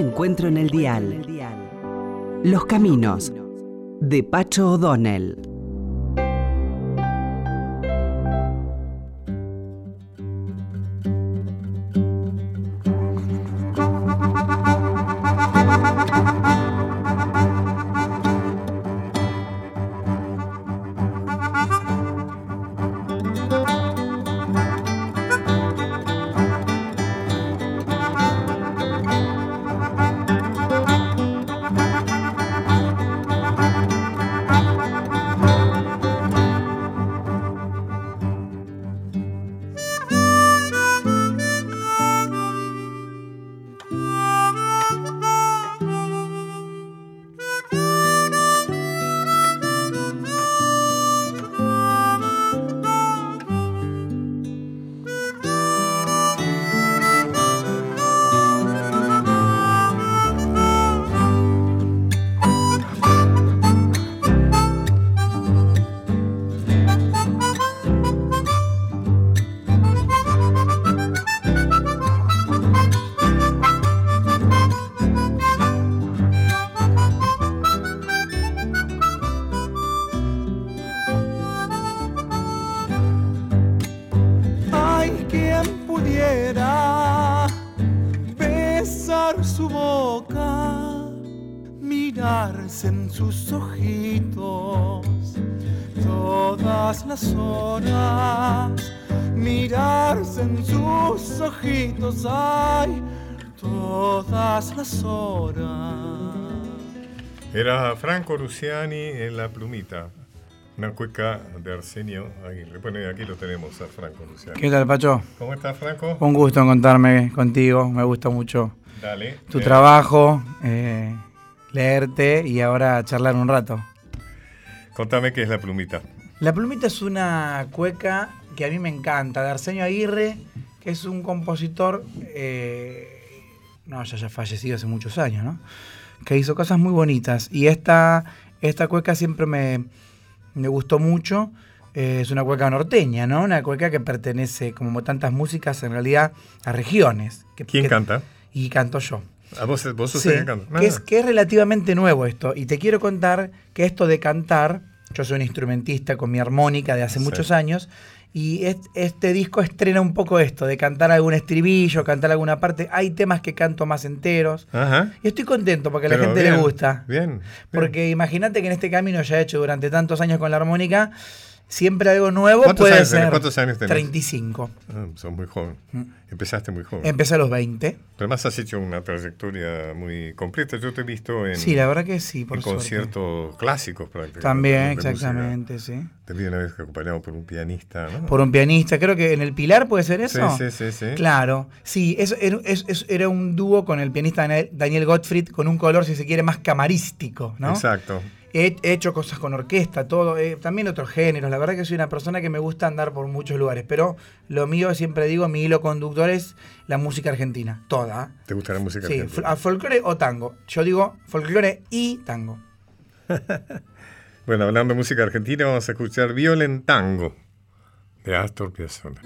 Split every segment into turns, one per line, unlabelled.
encuentro en el dial. Los caminos, de Pacho O'Donnell.
Era Franco Luciani en La Plumita, una cueca de Arsenio Aguirre. Bueno, y aquí lo tenemos a Franco Luciani.
¿Qué tal, Pacho?
¿Cómo estás, Franco?
Un gusto encontrarme contigo, me gusta mucho tu
Dale.
trabajo, leerte y ahora charlar un rato.
Contame qué es La Plumita.
La Plumita es una cueca que a mí me encanta, de Arsenio Aguirre, que es un compositor, ya fallecido hace muchos años, ¿no? Que hizo cosas muy bonitas. Y esta cueca siempre me gustó mucho. Es una cueca norteña, ¿no? Una cueca que pertenece, como tantas músicas, en realidad, a regiones.
¿Quién canta?
Y canto yo.
¿Vos sos
Sí,
el que canta?
que es relativamente nuevo esto. Y te quiero contar que esto de cantar, yo soy un instrumentista con mi armónica de hace muchos años, y este disco estrena un poco esto, de cantar algún estribillo, cantar alguna parte. Hay temas que canto más enteros.
Ajá.
Y estoy contento porque a la gente le gusta.
Bien.
Porque imagínate que en este camino ya he hecho durante tantos años con la armónica, siempre algo nuevo
¿Cuántos
puede
años
ser.
¿Cuántos años tenés?
35.
Sos muy joven. Empezaste muy joven.
Empecé a los 20.
Pero además has hecho una trayectoria muy completa. Yo te he visto en,
sí, la verdad que sí, por
en conciertos clásicos prácticamente.
También, exactamente, sí.
Te vi una vez acompañado por un pianista, ¿no?
Por un pianista, creo que en El Pilar puede ser eso.
Sí.
Claro, sí, eso era un dúo con el pianista Daniel Gottfried, con un color, si se quiere, más camarístico, ¿no?
Exacto.
He hecho cosas con orquesta, todo, también otros géneros. La verdad que soy una persona que me gusta andar por muchos lugares, pero lo mío, siempre digo, mi hilo conductor es la música argentina, toda.
¿Te gusta la música argentina?
Sí, a folclore o tango. Yo digo folclore y tango.
Bueno, hablando de música argentina, vamos a escuchar Violentango de Astor Piazzolla.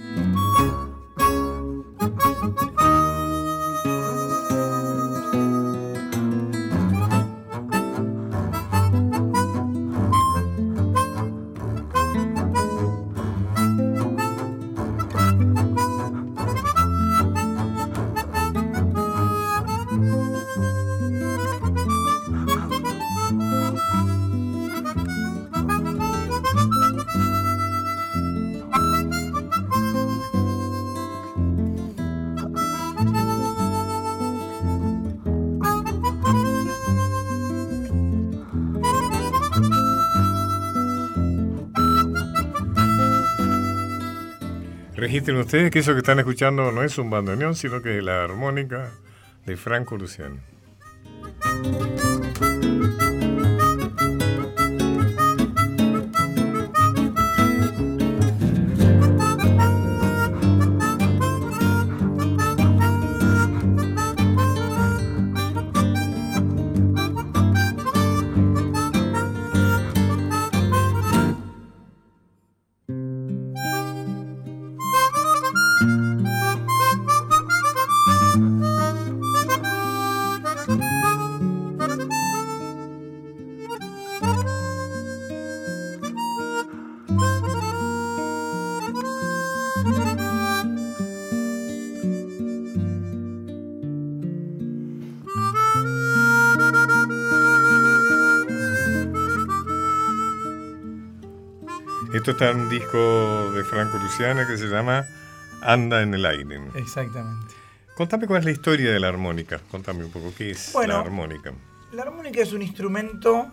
Registren ustedes que eso que están escuchando no es un bandoneón, sino que es la armónica de Franco Luciani. Esto está en un disco de Franco Luciani que se llama Anda en el aire.
Exactamente.
Contame cuál es la historia de la armónica. Contame un poco, ¿qué es la armónica?
La armónica es un instrumento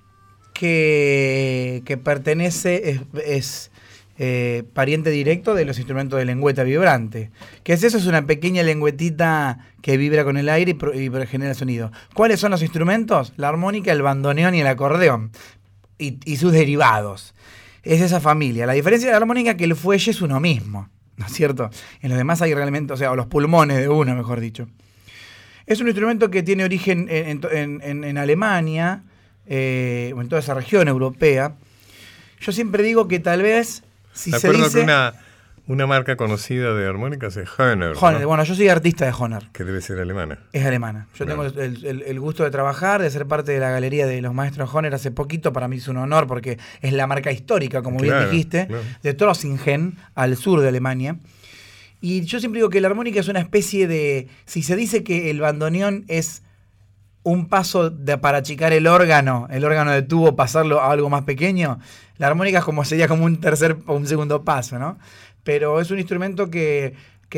que pertenece, es pariente directo de los instrumentos de lengüeta vibrante. ¿Qué es eso? Es una pequeña lengüetita que vibra con el aire y genera sonido. ¿Cuáles son los instrumentos? La armónica, el bandoneón y el acordeón. Y sus derivados. Es esa familia. La diferencia de la armónica es que el fuelle es uno mismo, ¿no es cierto? En los demás hay realmente, o sea, los pulmones de uno, mejor dicho. Es un instrumento que tiene origen en Alemania, o en toda esa región europea. Yo siempre digo que tal vez, si se dice...
que una marca conocida de armónicas es Hohner.
¿No? Bueno, yo soy artista de Hohner.
Que debe ser alemana.
Es alemana. Yo tengo el gusto de trabajar, de ser parte de la galería de los maestros Hohner hace poquito. Para mí es un honor porque es la marca histórica, como bien dijiste, de Trossingen, al sur de Alemania. Y yo siempre digo que la armónica es una especie de... Si se dice que el bandoneón es un paso para achicar el órgano de tubo, pasarlo a algo más pequeño, la armónica sería como un tercer o un segundo paso, ¿no? Pero es un instrumento que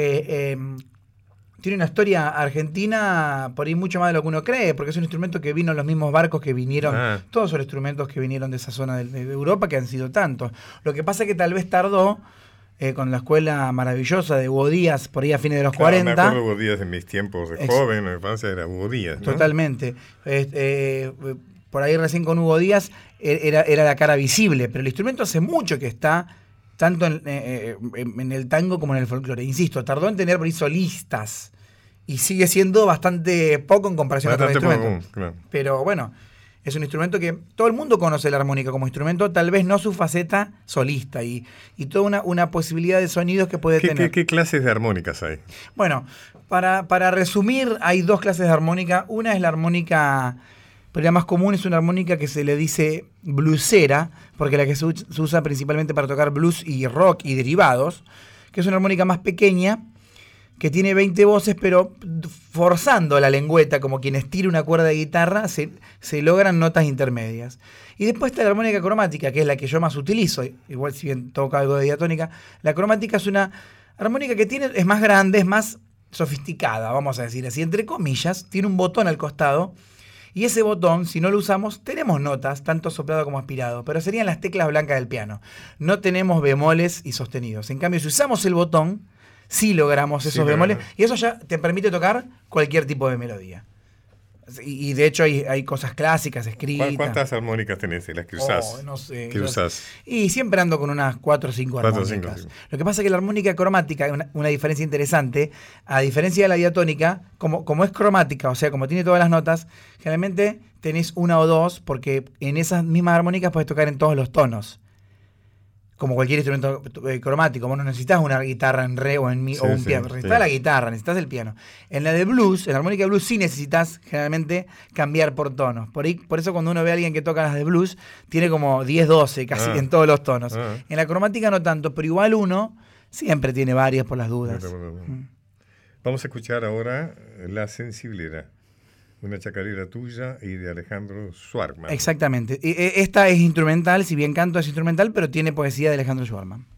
tiene una historia argentina por ahí mucho más de lo que uno cree, porque es un instrumento que vino en los mismos barcos que vinieron, todos son instrumentos que vinieron de esa zona de Europa, que han sido tantos. Lo que pasa es que tal vez tardó, con la escuela maravillosa de Hugo Díaz, por ahí a fines de los 40.
Me acuerdo de Hugo Díaz en mis tiempos de joven, en mi infancia era Hugo Díaz, ¿no?
Totalmente. Por ahí recién con Hugo Díaz era la cara visible, pero el instrumento hace mucho que está tanto en el tango como en el folclore. Insisto, tardó en tener por ahí solistas y sigue siendo bastante poco en comparación a otros instrumentos. Claro. Pero bueno, es un instrumento que todo el mundo conoce la armónica como instrumento, tal vez no su faceta solista y toda una posibilidad de sonidos que puede tener.
¿Qué clases de armónicas hay?
Bueno, para resumir, hay dos clases de armónica. Una es la armónica... Pero la más común es una armónica que se le dice bluesera, porque la que se usa principalmente para tocar blues y rock y derivados, que es una armónica más pequeña, que tiene 20 voces, pero forzando la lengüeta, como quien estira una cuerda de guitarra, se logran notas intermedias. Y después está la armónica cromática, que es la que yo más utilizo, igual si bien toca algo de diatónica. La cromática es una armónica que es más grande, es más sofisticada, vamos a decir así, entre comillas, tiene un botón al costado. Y ese botón, si no lo usamos, tenemos notas, tanto soplado como aspirado, pero serían las teclas blancas del piano. No tenemos bemoles y sostenidos. En cambio, si usamos el botón, sí logramos esos bemoles, y eso ya te permite tocar cualquier tipo de melodía. Y de hecho hay cosas clásicas escritas.
¿Cuántas armónicas tenés? ¿Las que usás?
No sé.
¿Qué usás?
Y siempre ando con unas 4 o 5 armónicas. Lo que pasa es que la armónica cromática, una diferencia interesante, a diferencia de la diatónica, como es cromática, o sea, como tiene todas las notas, generalmente tenés una o dos, porque en esas mismas armónicas puedes tocar en todos los tonos. Como cualquier instrumento cromático, vos no necesitas una guitarra en re o en mi o un piano, necesitas la guitarra, necesitas el piano. En la de blues, en la armónica de blues sí necesitas generalmente cambiar por tonos. Por eso cuando uno ve a alguien que toca las de blues, tiene como 10, 12 casi en todos los tonos. En la cromática no tanto, pero igual uno siempre tiene varias por las dudas.
Vamos a escuchar ahora La Sensibilidad. Una chacarera tuya y de Alejandro Schwarman.
Exactamente. Esta es instrumental, si bien canto es instrumental, pero tiene poesía de Alejandro Schwarman.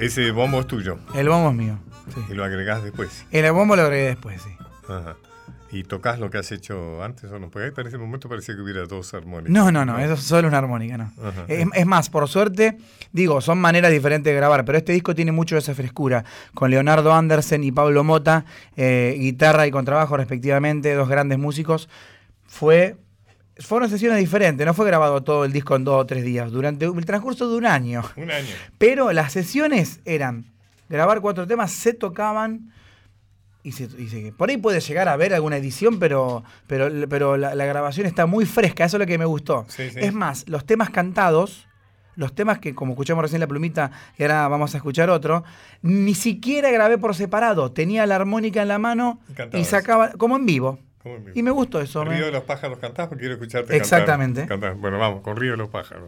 Ese bombo es tuyo.
El bombo es mío. Sí.
Y lo agregás después.
El bombo lo agregué después, sí.
Ajá. ¿Y tocas lo que has hecho antes o no? Porque ahí para ese momento parecía que hubiera dos armónicas.
No, eso es solo una armónica, no. Es más, por suerte, digo, son maneras diferentes de grabar, pero este disco tiene mucho de esa frescura. Con Leonardo Andersen y Pablo Mota, guitarra y contrabajo respectivamente, dos grandes músicos. Fueron sesiones diferentes, no fue grabado todo el disco en 2 o 3 días, durante el transcurso de un año.
Un año.
Pero las sesiones eran grabar 4 temas, se tocaban... Y por ahí puede llegar a haber alguna edición, pero la grabación está muy fresca, eso es lo que me gustó.
Sí.
Es más, los temas cantados, los temas que como escuchamos recién La Plumita y ahora vamos a escuchar otro, ni siquiera grabé por separado, tenía la armónica en la mano y sacaba como en vivo. Y me gustó eso.
Río de los Pájaros cantás porque quiero escucharte
Exactamente.
cantar. Bueno, vamos, con Río de los Pájaros.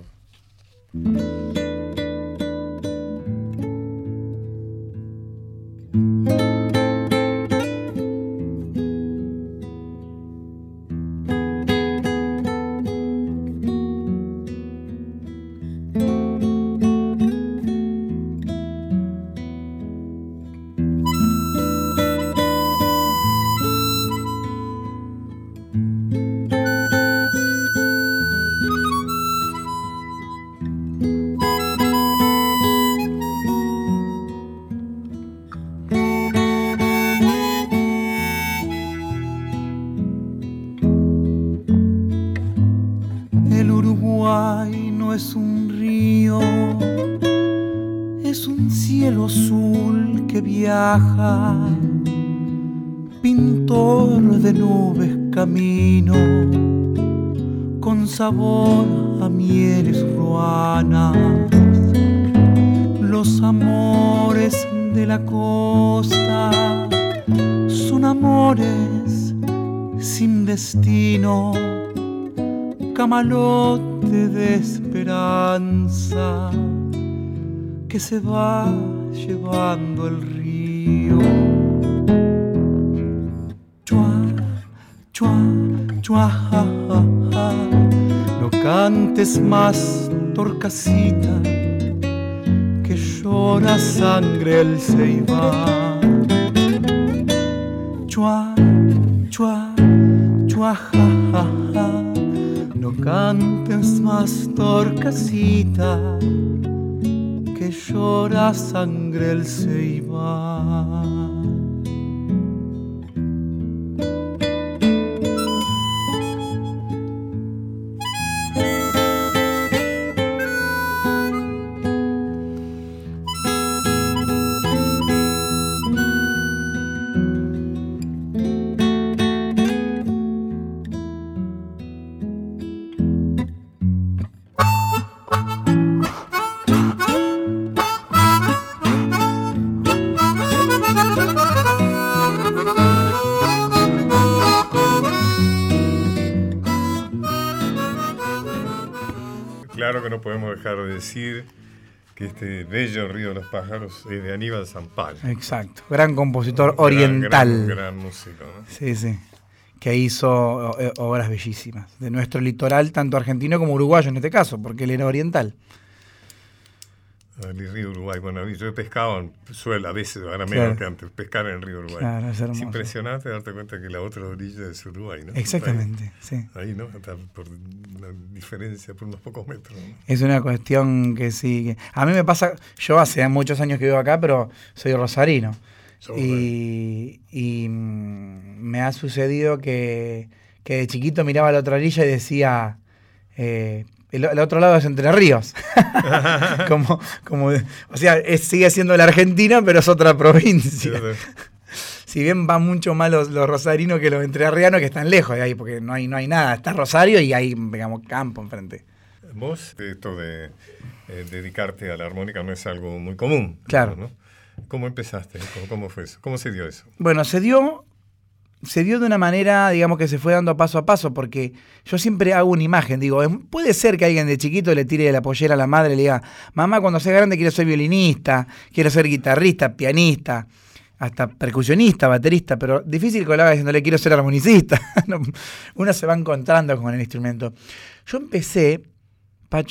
Pintor de nubes camino, con sabor a mieles ruanas. Los amores de la costa son amores sin destino, camalote de esperanza que se va llevando el río. Chua, chua, ja, ja, ja. No cantes más, Torcasita, que llora sangre el ceibal. Chua, chua, chua, ja, ja, ja. No cantes más, Torcasita, que llora sangre el ceibal.
Claro que no podemos dejar de decir que este bello Río de los Pájaros es de Aníbal Zampal.
Exacto, gran compositor oriental.
Gran músico, ¿no?
Sí, que hizo obras bellísimas de nuestro litoral, tanto argentino como uruguayo en este caso, porque él era oriental.
El río Uruguay, bueno, yo he pescado, suelo a veces, ahora menos que antes, pescar en el río Uruguay.
Claro, es
impresionante darte cuenta que la otra orilla es Uruguay, ¿no?
Exactamente, sí.
Ahí, ¿no? Está por una diferencia, por unos pocos metros, ¿no?
Es una cuestión que sí. A mí me pasa, yo hace muchos años que vivo acá, pero soy rosarino. Y me ha sucedido que de chiquito miraba a la otra orilla y decía... el otro lado es Entre Ríos. O sea, sigue siendo la Argentina, pero es otra provincia. Si bien van mucho más los rosarinos que los entrerrianos, que están lejos de ahí, porque no hay nada. Está Rosario y hay, digamos, campo enfrente.
Vos, esto de dedicarte a la armónica no es algo muy común.
Claro.
¿No? ¿Cómo empezaste? ¿Cómo fue eso? ¿Cómo se dio eso?
Bueno, se dio de una manera, digamos, que se fue dando paso a paso, porque yo siempre hago una imagen, digo, puede ser que alguien de chiquito le tire de la pollera a la madre y le diga, mamá, cuando sea grande quiero ser violinista, quiero ser guitarrista, pianista, hasta percusionista, baterista, pero difícil que lo haga diciéndole quiero ser armonicista. Uno se va encontrando con el instrumento. Yo empecé, Pacho,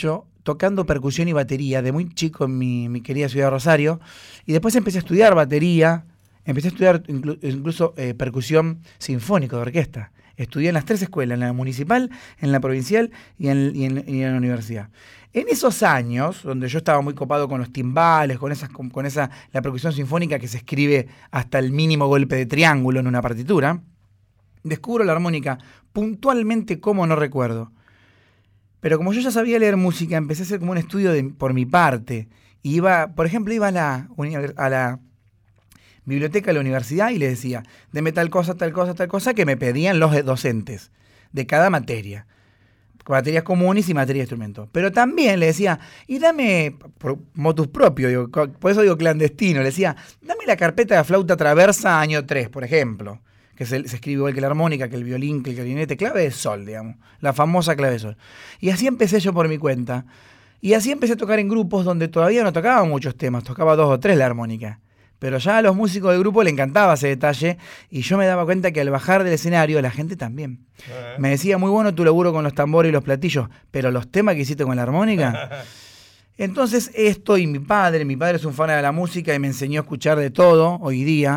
tocando percusión y batería de muy chico en mi querida ciudad de Rosario, y después empecé a estudiar batería, empecé a estudiar incluso percusión sinfónica de orquesta. Estudié en las 3 escuelas, en la municipal, en la provincial y en la universidad. En esos años, donde yo estaba muy copado con los timbales, con la percusión sinfónica que se escribe hasta el mínimo golpe de triángulo en una partitura, descubro la armónica puntualmente como no recuerdo. Pero como yo ya sabía leer música, empecé a hacer como un estudio por mi parte. Y por ejemplo, iba a la biblioteca de la universidad y le decía, deme tal cosa, que me pedían los docentes de cada materia. Materias comunes y materia de instrumentos. Pero también le decía, y dame, por motus propio, por eso digo clandestino, le decía, dame la carpeta de flauta traversa año 3, por ejemplo, que se escribe igual que la armónica, que el violín, que el clarinete, clave de sol, digamos, la famosa clave de sol. Y así empecé yo por mi cuenta. Y así empecé a tocar en grupos donde todavía no tocaba muchos temas, tocaba 2 o 3 la armónica. Pero ya a los músicos del grupo le encantaba ese detalle y yo me daba cuenta que al bajar del escenario la gente también. Me decía, muy bueno tu laburo con los tambores y los platillos, pero los temas que hiciste con la armónica... Entonces esto y mi padre es un fan de la música y me enseñó a escuchar de todo hoy día.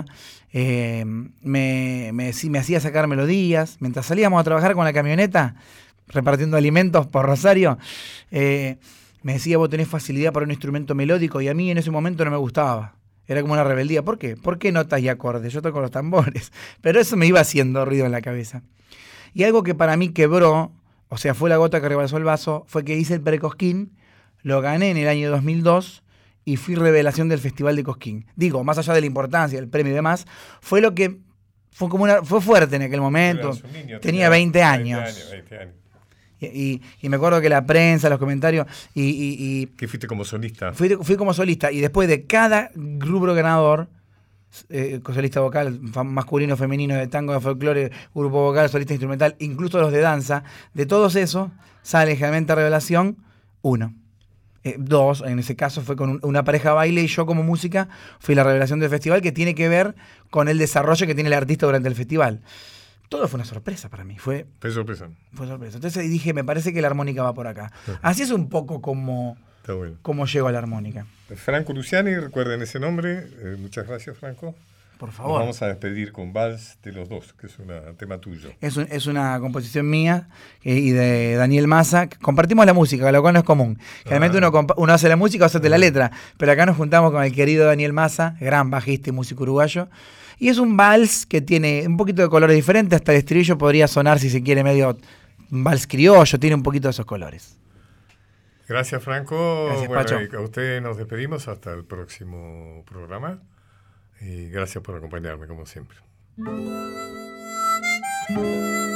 Me hacía sacar melodías. Mientras salíamos a trabajar con la camioneta, repartiendo alimentos por Rosario, me decía, vos tenés facilidad para un instrumento melódico y a mí en ese momento no me gustaba. Era como una rebeldía. ¿Por qué? ¿Por qué notas y acordes? Yo toco los tambores. Pero eso me iba haciendo ruido en la cabeza. Y algo que para mí quebró, o sea, fue la gota que rebalsó el vaso, fue que hice el Precosquín, lo gané en el año 2002 y fui revelación del Festival de Cosquín. Digo, más allá de la importancia, del premio y demás, fue lo que fue fuerte en aquel momento. Tenía 20 años.
20 años.
Y me acuerdo que la prensa, los comentarios...
¿Que fuiste como solista?
Fui como solista y después de cada rubro ganador, solista vocal, masculino, femenino, de tango, de folclore, grupo vocal, solista instrumental, incluso los de danza, de todos esos sale generalmente a revelación 1. 2, en ese caso fue con una pareja de baile y yo como música fui la revelación del festival, que tiene que ver con el desarrollo que tiene el artista durante el festival. Todo fue una sorpresa para mí. Fue sorpresa. Entonces dije, me parece que la armónica va por acá. Así es un poco como llego a la armónica.
Franco Luciani, recuerden ese nombre. Muchas gracias, Franco.
Por favor.
Nos vamos a despedir con Vals de los Dos, que es un tema tuyo.
Es una composición mía y de Daniel Massa. Compartimos la música, lo cual no es común. Generalmente uno hace la música o hace la letra, pero acá nos juntamos con el querido Daniel Massa, gran bajista y músico uruguayo. Y es un vals que tiene un poquito de colores diferentes, hasta el estribillo podría sonar, si se quiere, medio vals criollo, tiene un poquito de esos colores.
Gracias, Franco.
Gracias, Pacho.
A ustedes nos despedimos hasta el próximo programa. Y gracias por acompañarme, como siempre.